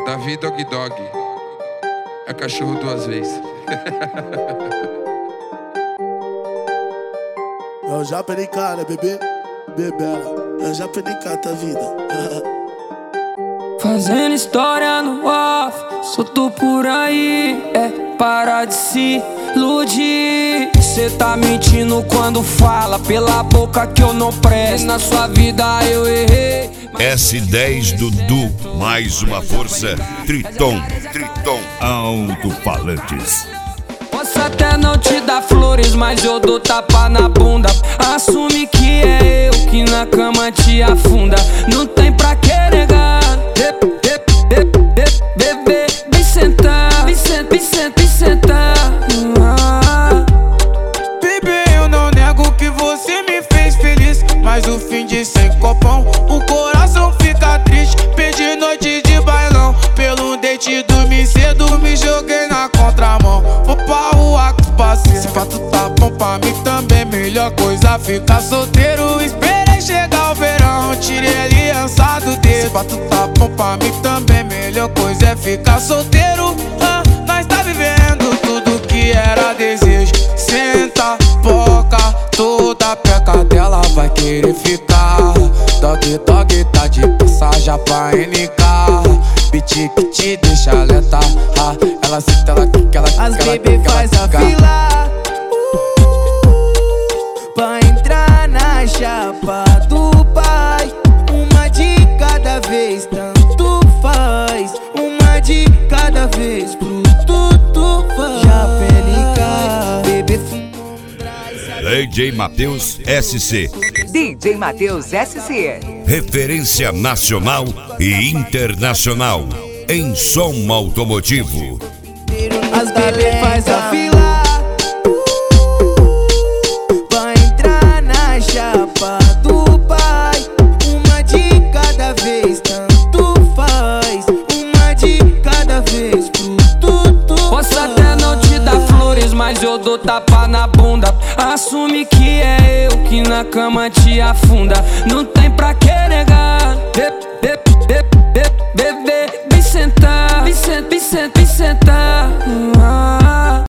Davi Dog Dog. É cachorro duas vezes. Eu já perdi cara, bebê, bebela. Eu já perdi cara, vida. Fazendo história no off, solto por aí. É parar de se iludir. Cê tá mentindo quando fala pela boca que eu não presto. Na sua vida eu errei. S10 Dudu, mais uma força. Triton Alto-Falantes. Posso até não te dar flores, mas eu dou tapa na bunda. Assume que é eu que na cama te afunda. Não tem pra que negar. Bebê, vem sentar. Vem sentar. Bebê, eu não nego que você me fez feliz, mas o fim de sem copão, o coração fica triste. Perdi noite de bailão, pelo date dormi cedo, me joguei na contramão. Vou pra rua com os parceiros. Se fato tá bom pra mim também, melhor coisa ficar solteiro. Esperei chegar o verão, tirei a aliança do dedo. Se fato tá bom pra mim também, melhor coisa é ficar solteiro. Nós tá vivendo tudo que era desejo. Senta, boca, toda peca dela vai querer ficar. Dog tá de passagem pra NK. Beat que te deixa alerta. Ela senta, ela quica, ela quica. As bebê faz a fila pra entrar na chapa do pai. Uma de cada vez, tanto faz. Uma de cada vez, pro tudo faz. Já pelica, bebê fuma. DJ Matheus SC. DJ Matheus SC. Referência nacional e internacional em som automotivo. As bebê faz a fila pra entrar na chapa do pai. Uma de cada vez, tanto faz. Uma de cada vez, pro tudo. Posso até não te dar flores, mas eu dou tapa na bunda. Assume que é eu que na cama te afunda. Não tem pra que negar.